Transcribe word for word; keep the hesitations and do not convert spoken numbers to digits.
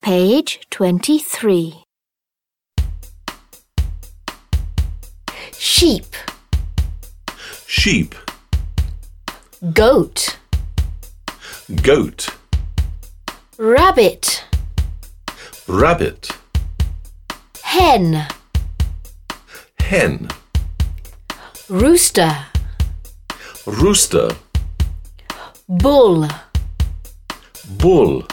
Page twenty-three. Sheep. Sheep. Goat. Goat. Rabbit. Rabbit. Hen. Hen. Rooster. Rooster. Bull. Bull.